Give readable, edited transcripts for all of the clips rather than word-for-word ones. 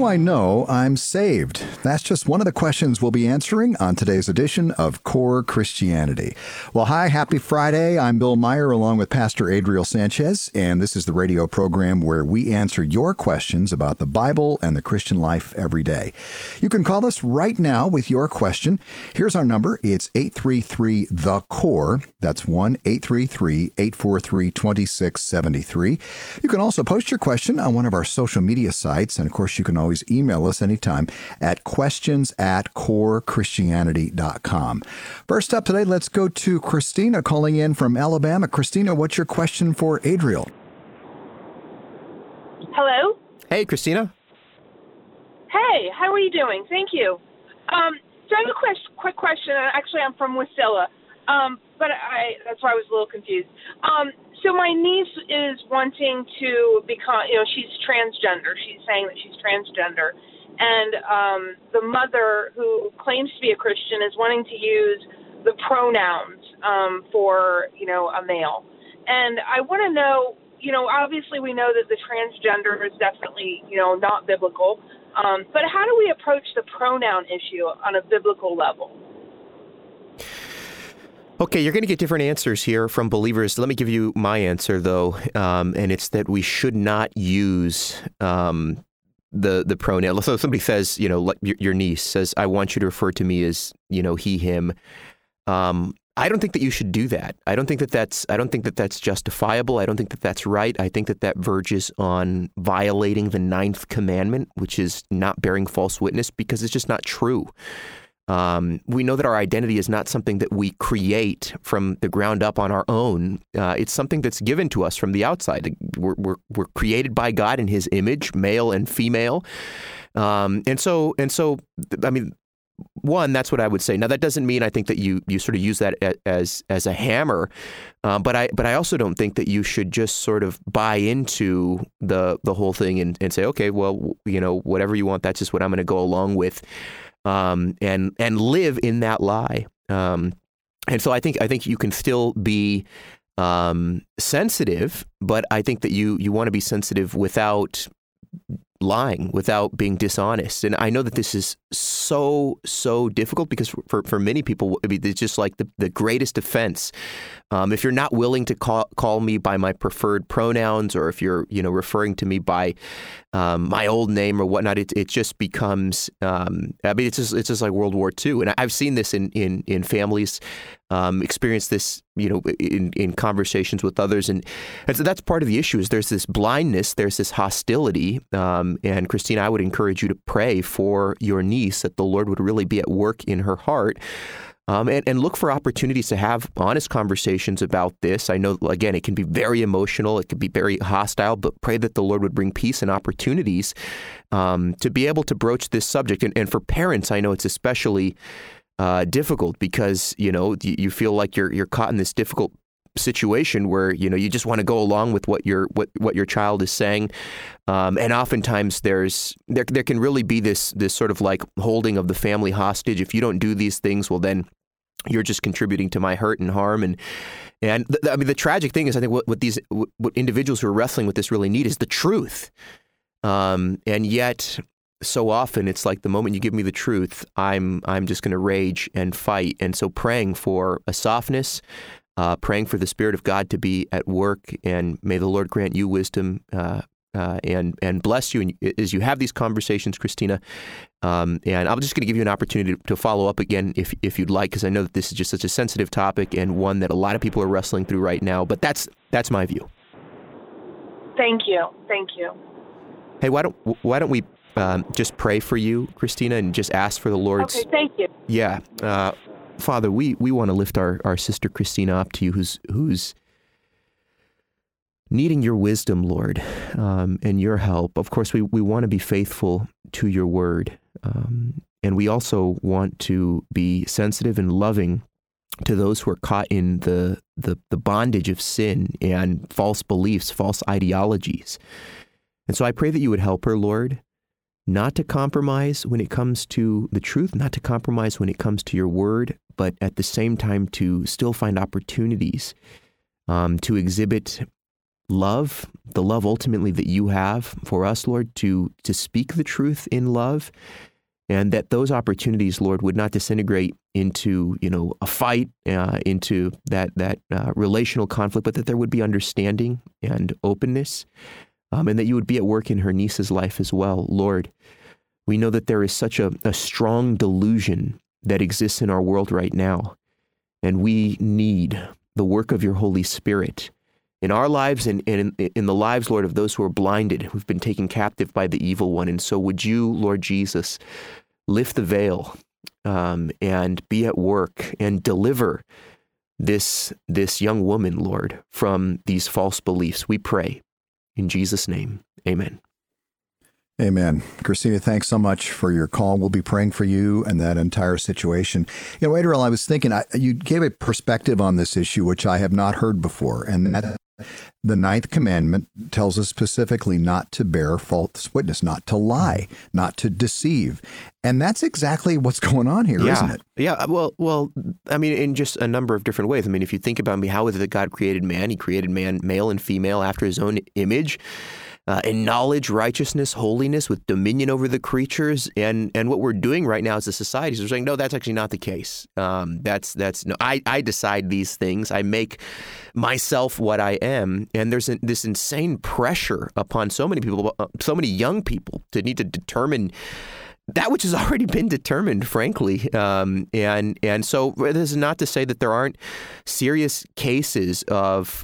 I know I'm saved? That's just one of the questions we'll be answering on today's edition of Core Christianity. Well, hi, happy Friday. I'm Bill Meyer along with Pastor Adriel Sanchez, and this is the radio program where we answer your questions about the Bible and the Christian life every day. You can call us right now with your question. Here's our number. It's 833-THE-CORE. That's 1-833-843-2673. You can also post your question on one of our social media sites, and of course, you can always email us anytime at questions@corechristianity.com. First up today, let's go to Christina calling in from Alabama. Christina, what's your question for Adriel? Hello? Hey, Christina. Hey, how are you doing? Thank you. So I have a quick question. Actually, I'm from Wasilla, but that's why I was a little confused. So my niece is wanting to become, she's transgender. She's saying that she's transgender. And the mother, who claims to be a Christian, is wanting to use the pronouns for, a male. And I want to know, obviously we know that the transgender is definitely, not biblical. But how do we approach the pronoun issue on a biblical level? Okay, you're going to get different answers here from believers. Let me give you my answer, though, and it's that we should not use the pronoun. So somebody says, like your niece says, I want you to refer to me as, he, him. I don't think that you should do that. I don't think that that's justifiable. I don't think that that's right. I think that verges on violating the 9th commandment, which is not bearing false witness, because it's just not true. We know that our identity is not something that we create from the ground up on our own. It's something that's given to us from the outside. We're created by God in His image, male and female. And so, I mean, one, that's what I would say. Now, that doesn't mean I think that you sort of use that as a hammer, but I also don't think that you should just sort of buy into the whole thing and say, okay, well, whatever you want, that's just what I'm going to go along with. And live in that lie. And so I think you can still be sensitive, but I think that you want to be sensitive without lying, without being dishonest. And I know that this is so difficult because for many people, it's just like the greatest offense. If you're not willing to call me by my preferred pronouns, or if you're referring to me by my old name or whatnot, it just becomes. It's just like World War II, and I've seen this in families, experienced this in conversations with others, and so that's part of the issue. Is there's this blindness, there's this hostility, and Christina, I would encourage you to pray for your niece that the Lord would really be at work in her heart. And look for opportunities to have honest conversations about this. I know, again, it can be very emotional. It can be very hostile, but pray that the Lord would bring peace and opportunities to be able to broach this subject. And for parents, I know it's especially difficult because, you feel like you're caught in this difficult situation where, you just want to go along with what your child is saying. And oftentimes there can really be this sort of like holding of the family hostage. If you don't do these things, well, then you're just contributing to my hurt and harm. And the tragic thing is, I think what individuals who are wrestling with this really need is the truth. And yet so often it's like the moment you give me the truth, I'm just going to rage and fight. And so praying for a softness, praying for the Spirit of God to be at work, and may the Lord grant you wisdom and bless you as you have these conversations, Christina. And I'm just going to give you an opportunity to follow up again if you'd like, because I know that this is just such a sensitive topic and one that a lot of people are wrestling through right now. But that's my view. Thank you. Hey, why don't we just pray for you, Christina, and just ask for the Lord's. Okay, thank you. Yeah. Father, we want to lift our sister Christina up to you, who's needing your wisdom, Lord, and your help. Of course, we want to be faithful to your word, and we also want to be sensitive and loving to those who are caught in the bondage of sin and false beliefs, false ideologies. And so I pray that you would help her, Lord, not to compromise when it comes to the truth, not to compromise when it comes to your word, but at the same time to still find opportunities to exhibit love, the love ultimately that you have for us, Lord, to speak the truth in love, and that those opportunities, Lord, would not disintegrate into, a fight, into that relational conflict, but that there would be understanding and openness, and that you would be at work in her niece's life as well. Lord, we know that there is such a strong delusion that exists in our world right now, and we need the work of your Holy Spirit in our lives and in the lives, Lord, of those who are blinded, who've been taken captive by the evil one. And so would you, Lord Jesus, lift the veil and be at work and deliver this young woman, Lord, from these false beliefs. We pray in Jesus' name. Amen. Amen. Christina, thanks so much for your call. We'll be praying for you and that entire situation. Adriel, I was thinking, you gave a perspective on this issue, which I have not heard before, and that the ninth commandment tells us specifically not to bear false witness, not to lie, not to deceive. And that's exactly what's going on here, isn't it? Yeah. Well, I mean, in just a number of different ways. I mean, if you think about how is it that God created man? He created man, male and female, after his own image. In knowledge, righteousness, holiness, with dominion over the creatures, and what we're doing right now as a society is we're saying, no, that's actually not the case. I decide these things. I make myself what I am, and there's this insane pressure upon so many people, so many young people, to need to determine that which has already been determined, frankly. And so this is not to say that there aren't serious cases of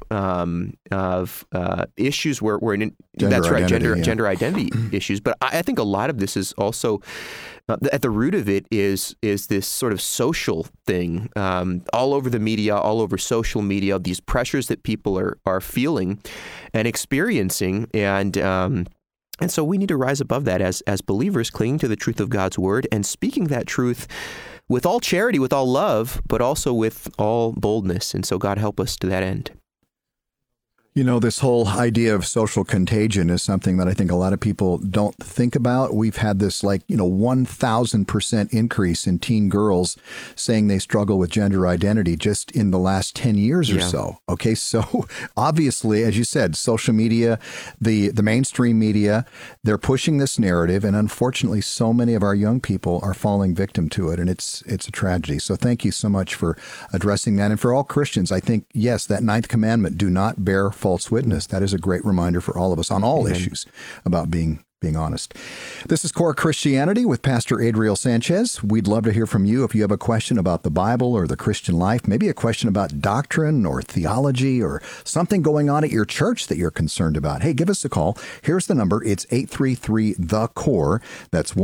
issues where gender identity issues. But I think a lot of this is also at the root of it is this sort of social thing all over the media, all over social media, these pressures that people are feeling and experiencing, and so we need to rise above that as believers, clinging to the truth of God's word and speaking that truth with all charity, with all love, but also with all boldness. And so God help us to that end. This whole idea of social contagion is something that I think a lot of people don't think about. We've had this 1,000% increase in teen girls saying they struggle with gender identity just in the last 10 years or so. Okay, so obviously, as you said, social media, the mainstream media, they're pushing this narrative, and unfortunately, so many of our young people are falling victim to it, and it's a tragedy. So thank you so much for addressing that. And for all Christians, I think, yes, that ninth commandment, do not bear false witness. That is a great reminder for all of us on all issues about being honest. This is Core Christianity with Pastor Adriel Sanchez. We'd love to hear from you if you have a question about the Bible or the Christian life, maybe a question about doctrine or theology or something going on at your church that you're concerned about. Hey, give us a call. Here's the number. It's 833-THE-CORE. That's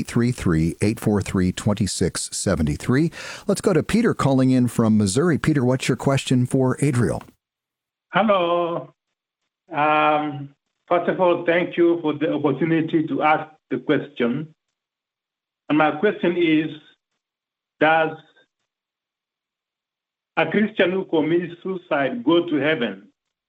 1-833-843-2673. Let's go to Peter calling in from Missouri. Peter, what's your question for Adriel? Hello. First of all, thank you for the opportunity to ask the question. And my question is, does a Christian who commits suicide go to heaven?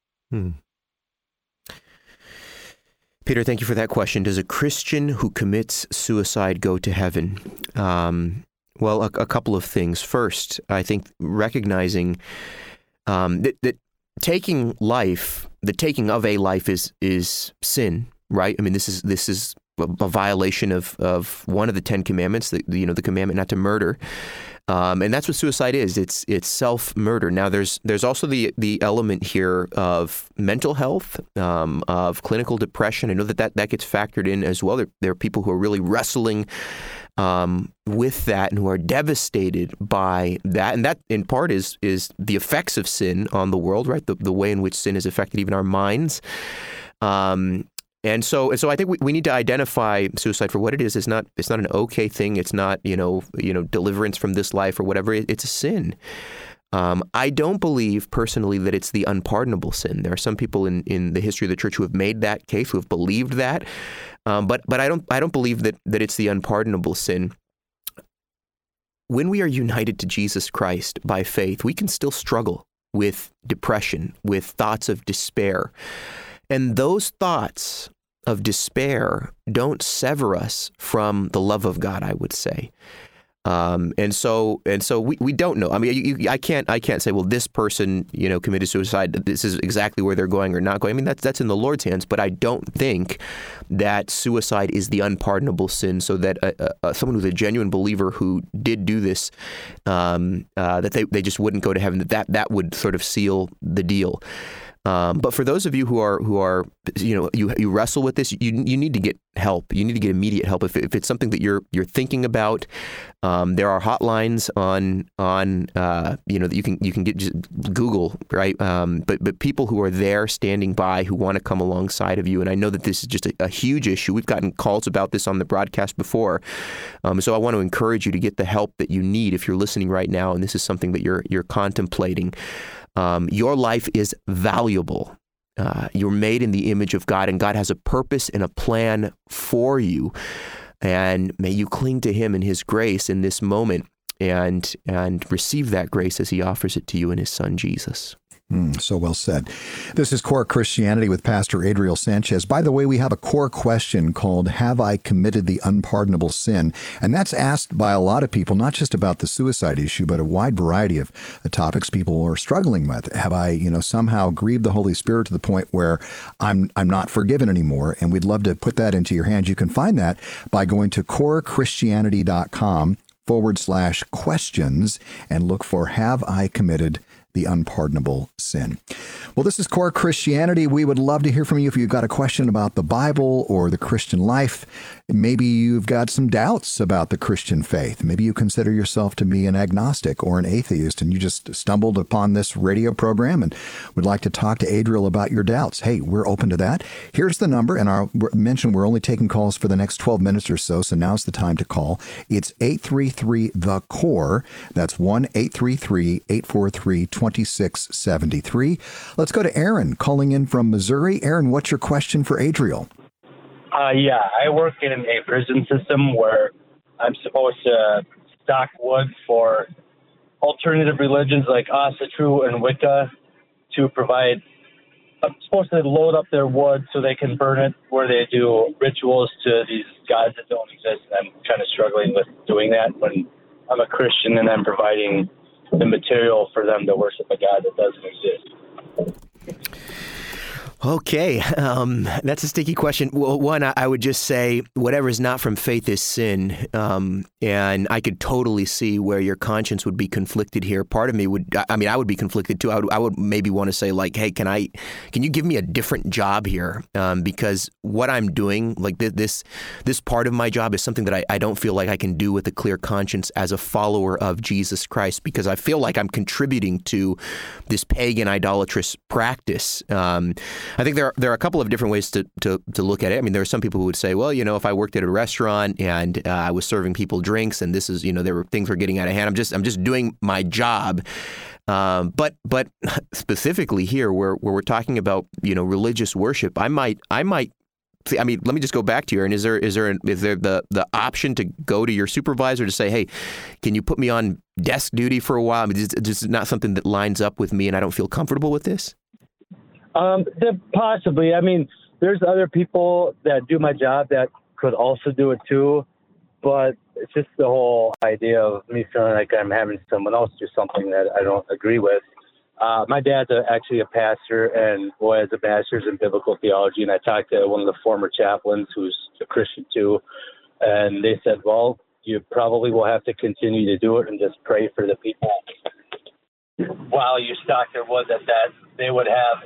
Peter, thank you for that question. Does a Christian who commits suicide go to heaven? Well, a couple of things. First, I think recognizing that taking life, the taking of a life is sin, right? I mean, this is a violation of one of the 10 commandments, the commandment not to murder. And that's what suicide is. It's self-murder. Now, there's also the element here of mental health, of clinical depression. I know that gets factored in as well. There are people who are really wrestling with that and who are devastated by that. And that, in part, is the effects of sin on the world, right? The way in which sin has affected even our minds. And so I think we need to identify suicide for what it is. It's not an okay thing. It's not, deliverance from this life or whatever. It's a sin. I don't believe personally that it's the unpardonable sin. There are some people in the history of the church who have made that case, who have believed that. But I don't believe that it's the unpardonable sin. When we are united to Jesus Christ by faith, we can still struggle with depression, with thoughts of despair. And those thoughts of despair don't sever us from the love of God, I would say. And so we don't know. I mean, I can't say, well, this person, committed suicide. This is exactly where they're going or not going. I mean, that's in the Lord's hands. But I don't think that suicide is the unpardonable sin. So that someone who's a genuine believer who did do this, that they just wouldn't go to heaven. That would sort of seal the deal. But for those of you who are you wrestle with this, you need to get help. You need to get immediate help if it's something that you're thinking about. There are hotlines on that you can get, just Google, right? But people who are there standing by, who want to come alongside of you. And I know that this is just a huge issue. We've gotten calls about this on the broadcast before. So I want to encourage you to get the help that you need if you're listening right now and this is something that you're contemplating. Your life is valuable. You're made in the image of God, and God has a purpose and a plan for you. And may you cling to Him and His grace in this moment and receive that grace as He offers it to you in His Son, Jesus. So well said. This is Core Christianity with Pastor Adriel Sanchez. By the way, we have a core question called, have I committed the unpardonable sin? And that's asked by a lot of people, not just about the suicide issue, but a wide variety of topics people are struggling with. Have I, somehow grieved the Holy Spirit to the point where I'm not forgiven anymore? And we'd love to put that into your hands. You can find that by going to corechristianity.com/questions and look for, have I committed the unpardonable sin? Well, this is Core Christianity. We would love to hear from you if you've got a question about the Bible or the Christian life. Maybe you've got some doubts about the Christian faith. Maybe you consider yourself to be an agnostic or an atheist, and you just stumbled upon this radio program and would like to talk to Adriel about your doubts. Hey, we're open to that. Here's the number, and I'll mention we're only taking calls for the next 12 minutes or so now's the time to call. It's 833-THE-CORE. That's 1-833-843-2673. Let's go to Aaron calling in from Missouri. Aaron, what's your question for Adriel? I work in a prison system where I'm supposed to stock wood for alternative religions like Asatru and Wicca to provide. I'm supposed to load up their wood so they can burn it where they do rituals to these gods that don't exist. And I'm kind of struggling with doing that when I'm a Christian and I'm providing the material for them to worship a God that doesn't exist. Okay, that's a sticky question. Well, one, I would just say whatever is not from faith is sin, and I could totally see where your conscience would be conflicted here. Part of me I would be conflicted too. I would maybe want to say like, hey, can you give me a different job here? Because what I'm doing, like this part of my job is something that I don't feel like I can do with a clear conscience as a follower of Jesus Christ, because I feel like I'm contributing to this pagan idolatrous practice. I think there are a couple of different ways to look at it. I mean, there are some people who would say, well, if I worked at a restaurant and I was serving people drinks and this is, things were getting out of hand. I'm just doing my job. But specifically here, where we're talking about, religious worship, I might. I mean, let me just go back to you. And is there the option to go to your supervisor to say, hey, can you put me on desk duty for a while? I mean, it's just not something that lines up with me, and I don't feel comfortable with this. Possibly. I mean, there's other people that do my job that could also do it too, but it's just the whole idea of me feeling like I'm having someone else do something that I don't agree with. My dad's actually a pastor and has a master's in biblical theology, and I talked to one of the former chaplains who's a Christian too, and they said, well, you probably will have to continue to do it and just pray for the people while you stock their wood that they would have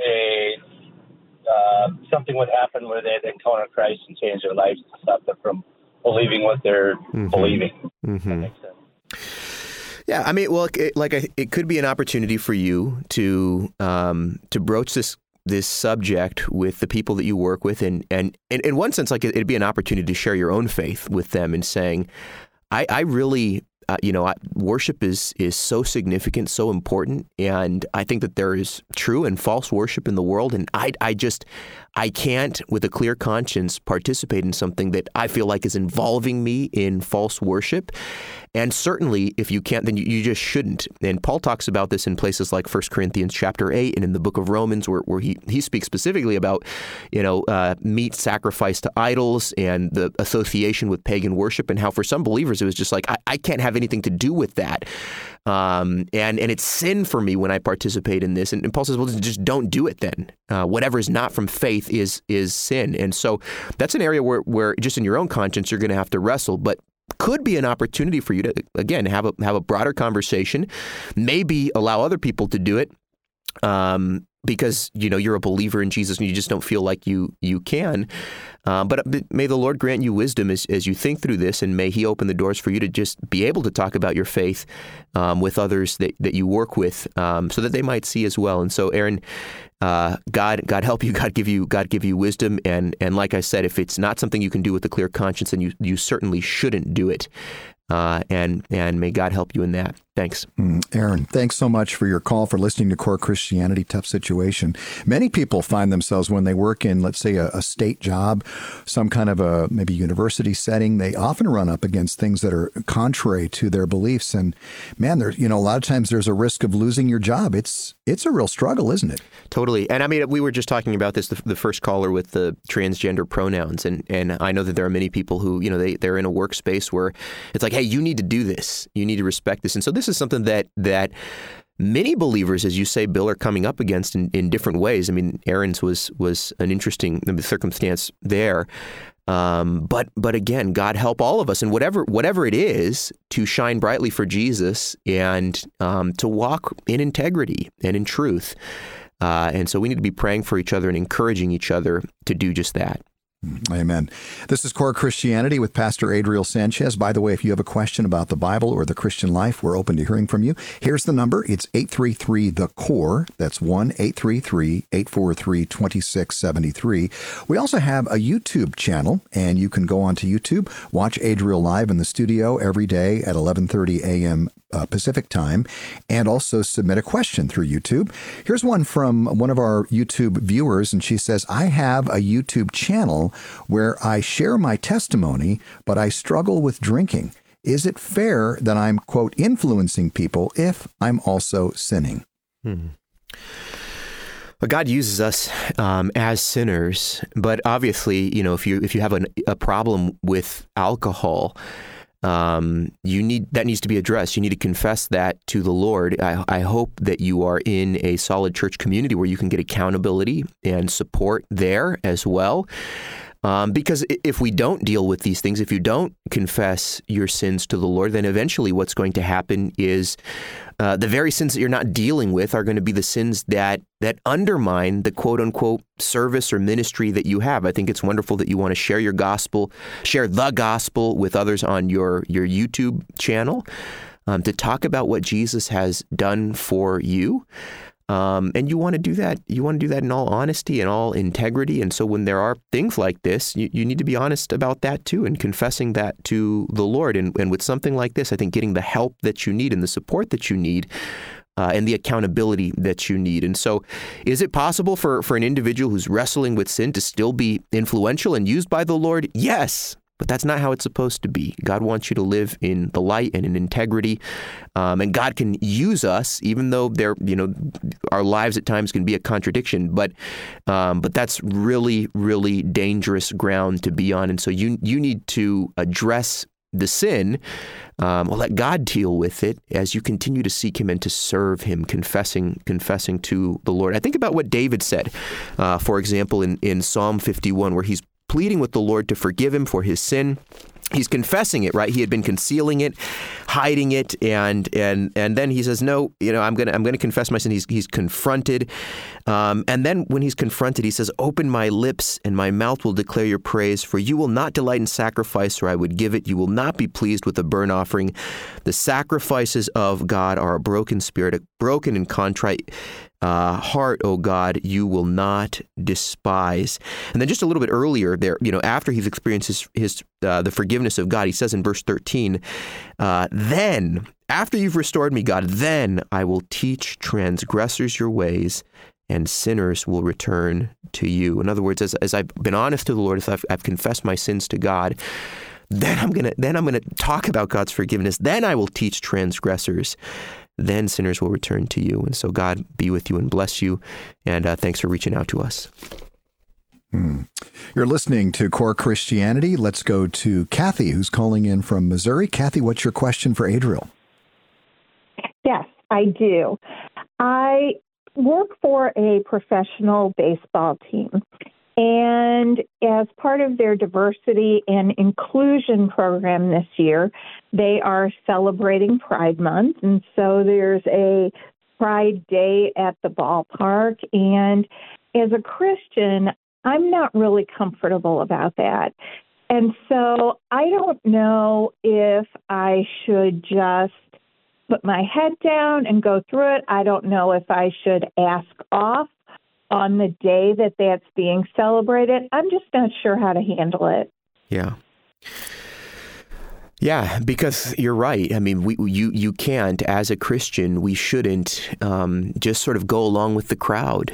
something would happen where they'd encounter Christ and change their lives to stop them from believing what they're believing. Mm-hmm. That makes sense. Yeah, I mean, well, it could be an opportunity for you to broach this subject with the people that you work with, and in one sense, like it'd be an opportunity to share your own faith with them and saying, I really. Worship is so significant, so important, and I think that there is true and false worship in the world, and I can't, with a clear conscience, participate in something that I feel like is involving me in false worship. And certainly, if you can't, then you just shouldn't. And Paul talks about this in places like 1 Corinthians chapter 8 and in the book of Romans, where he speaks specifically about, meat sacrificed to idols and the association with pagan worship, and how for some believers it was just like, I can't have anything to do with that. And it's sin for me when I participate in this. And Paul says, well, just don't do it then. Whatever is not from faith is sin. And so that's an area where just in your own conscience, you're going to have to wrestle, but could be an opportunity for you to, again, have a broader conversation, maybe allow other people to do it. Because, you're a believer in Jesus and you just don't feel like you can. But may the Lord grant you wisdom as you think through this, and may he open the doors for you to just be able to talk about your faith with others that you work with, so that they might see as well. And so, Aaron, God help you, God give you wisdom. And like I said, if it's not something you can do with a clear conscience, then you certainly shouldn't do it. And may God help you in that. Thanks. Aaron, thanks so much for your call, for listening to Core Christianity. Tough situation. Many people find themselves when they work in, let's say, a state job, some kind of a maybe university setting, they often run up against things that are contrary to their beliefs. And man, there's, a lot of times there's a risk of losing your job. It's a real struggle, isn't it? Totally. And I mean, we were just talking about this, the first caller with the transgender pronouns. And I know that there are many people who, they're in a workspace where it's like, hey, you need to do this. You need to respect this. And so this is something that many believers, as you say, Bill, are coming up against in different ways. I mean, Aaron's was an interesting circumstance there. But again, God help all of us, and whatever it is, to shine brightly for Jesus and to walk in integrity and in truth. And so we need to be praying for each other and encouraging each other to do just that. Amen. This is Core Christianity with Pastor Adriel Sanchez. By the way, if you have a question about the Bible or the Christian life, we're open to hearing from you. Here's the number. It's 833-THE-CORE. That's 1-833-843-2673. We also have a YouTube channel, and you can go onto YouTube, watch Adriel live in the studio every day at 11:30 a.m. Pacific time, and also submit a question through YouTube. Here's one from one of our YouTube viewers, and she says, I have a YouTube channel where I share my testimony, but I struggle with drinking. Is it fair that I'm, quote, influencing people if I'm also sinning? Well, God uses us as sinners, but obviously, if you have a problem with alcohol, that needs to be addressed. You need to confess that to the Lord. I hope that you are in a solid church community where you can get accountability and support there as well. Because if we don't deal with these things, if you don't confess your sins to the Lord, then eventually what's going to happen is the very sins that you're not dealing with are going to be the sins that undermine the quote-unquote service or ministry that you have. I think it's wonderful that you want to share the gospel with others on your YouTube channel, to talk about what Jesus has done for you. And you want to do that. You want to do that in all honesty and all integrity. And so when there are things like this, you need to be honest about that too, and confessing that to the Lord. And with something like this, I think getting the help that you need and the support that you need, and the accountability that you need. And so is it possible for an individual who's wrestling with sin to still be influential and used by the Lord? Yes. But that's not how it's supposed to be. God wants you to live in the light and in integrity. And God can use us, even though our lives at times can be a contradiction. But that's really, really dangerous ground to be on. And so you need to address the sin, let God deal with it as you continue to seek Him and to serve Him, confessing to the Lord. I think about what David said, for example, in Psalm 51, where he's pleading with the Lord to forgive him for his sin. He's confessing it, right? He had been concealing it, hiding it, and then he says, "No, I'm gonna confess my sin." He's confronted, and then when he's confronted, he says, "Open my lips, and my mouth will declare your praise. For you will not delight in sacrifice, or I would give it. You will not be pleased with a burnt offering. The sacrifices of God are a broken spirit, a broken and contrite heart, O God, you will not despise." And then just a little bit earlier there, after he's experienced the forgiveness of God, he says in verse 13, "Then, after you've restored me, God, then I will teach transgressors your ways, and sinners will return to you." In other words, as I've been honest to the Lord, as I've confessed my sins to God, then I'm gonna talk about God's forgiveness. Then I will teach transgressors. Then sinners will return to you. And so God be with you and bless you. And thanks for reaching out to us. You're listening to Core Christianity. Let's go to Kathy, who's calling in from Missouri. Kathy, what's your question for Adriel? Yes, I do. I work for a professional baseball team, and as part of their diversity and inclusion program this year, they are celebrating Pride Month, and so there's a Pride Day at the ballpark, and as a Christian, I'm not really comfortable about that. And so I don't know if I should just put my head down and go through it. I don't know if I should ask off on the day that that's being celebrated. I'm just not sure how to handle it. Yeah. Yeah, because you're right. I mean, you can't, as a Christian, we shouldn't just sort of go along with the crowd.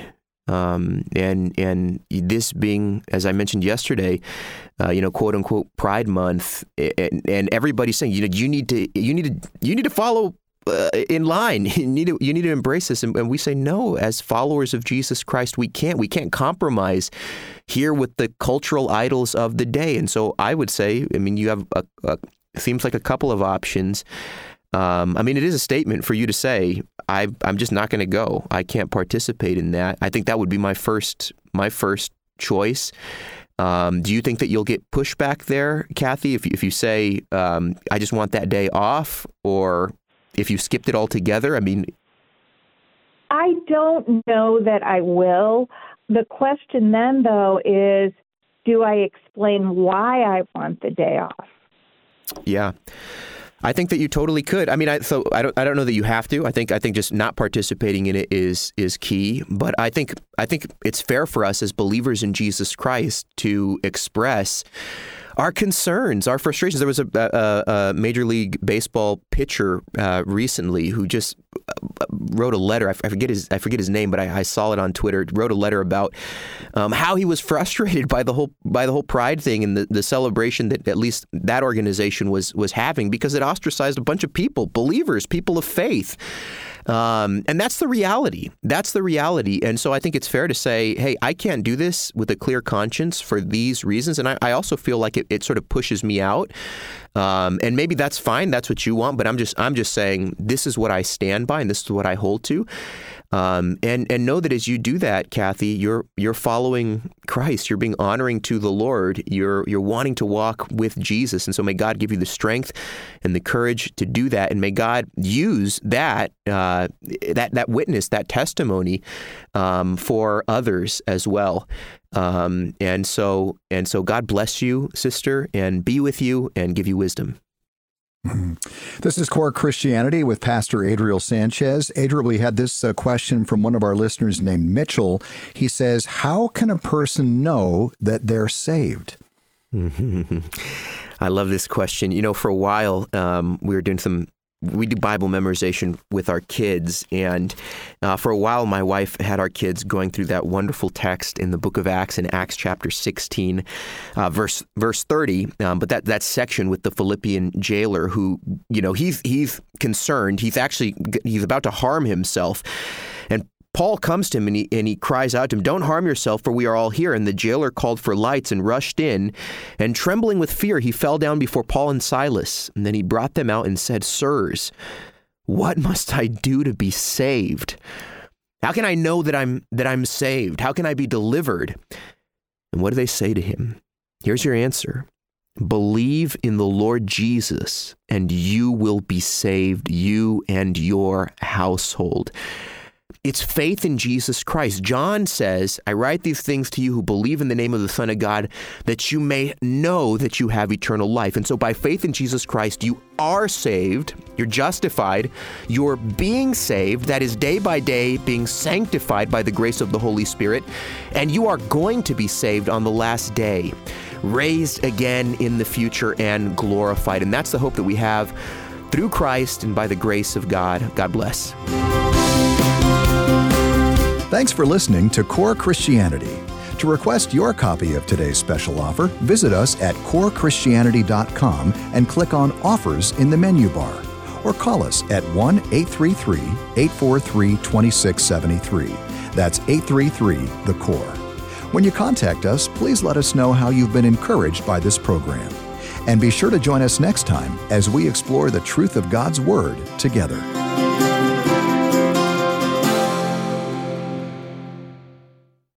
And this being, as I mentioned yesterday, quote unquote Pride Month, and everybody's saying, you need to follow in line. You need to embrace this. And we say, no, as followers of Jesus Christ, we can't compromise here with the cultural idols of the day. And so I would say, I mean, you have seems like a couple of options. I mean, it is a statement for you to say, I'm just not going to go. I can't participate in that. I think that would be my first choice. Do you think that you'll get pushback there, Kathy, if you say, I just want that day off, or if you skipped it altogether? I mean, I don't know that I will. The question then, though, is, do I explain why I want the day off? Yeah. I think that you totally could. I mean, I don't know that you have to. I think just not participating in it is key. But I think it's fair for us as believers in Jesus Christ to express our concerns, our frustrations. There was a Major League Baseball pitcher recently who just wrote a letter. I forget his name, but I saw it on Twitter. Wrote a letter about how he was frustrated by the whole Pride thing and the celebration that at least that organization was having, because it ostracized a bunch of people, believers, people of faith. And that's the reality. And so I think it's fair to say, hey, I can't do this with a clear conscience for these reasons. And I also feel like it sort of pushes me out. And maybe that's fine. That's what you want. But I'm just saying, this is what I stand by and this is what I hold to. And know that as you do that, Kathy, you're following Christ. You're being honoring to the Lord. You're wanting to walk with Jesus. And so may God give you the strength and the courage to do that. And may God use that witness, that testimony, for others as well. And so God bless you, sister, and be with you and give you wisdom. This is Core Christianity with Pastor Adriel Sanchez. Adriel, we had this question from one of our listeners named Mitchell. He says, how can a person know that they're saved? I love this question. For a while, we do Bible memorization with our kids. And for a while, my wife had our kids going through that wonderful text in the book of Acts, in Acts chapter 16, verse 30. But that section with the Philippian jailer who, he's concerned. He's about to harm himself. And Paul comes to him and he cries out to him, "Don't harm yourself, for we are all here." And the jailer called for lights and rushed in. And trembling with fear, he fell down before Paul and Silas. And then he brought them out and said, "Sirs, what must I do to be saved? How can I know that I'm saved? How can I be delivered?" And what do they say to him? Here's your answer. Believe in the Lord Jesus, and you will be saved, you and your household. It's faith in Jesus Christ. John says, "I write these things to you who believe in the name of the Son of God, that you may know that you have eternal life." And so by faith in Jesus Christ, you are saved, you're justified, you're being saved, that is day by day being sanctified by the grace of the Holy Spirit, and you are going to be saved on the last day, raised again in the future and glorified. And that's the hope that we have through Christ and by the grace of God. God bless. Thanks for listening to Core Christianity. To request your copy of today's special offer, visit us at corechristianity.com and click on Offers in the menu bar, or call us at 1-833-843-2673. That's 833-THE-CORE. When you contact us, please let us know how you've been encouraged by this program. And be sure to join us next time as we explore the truth of God's Word together.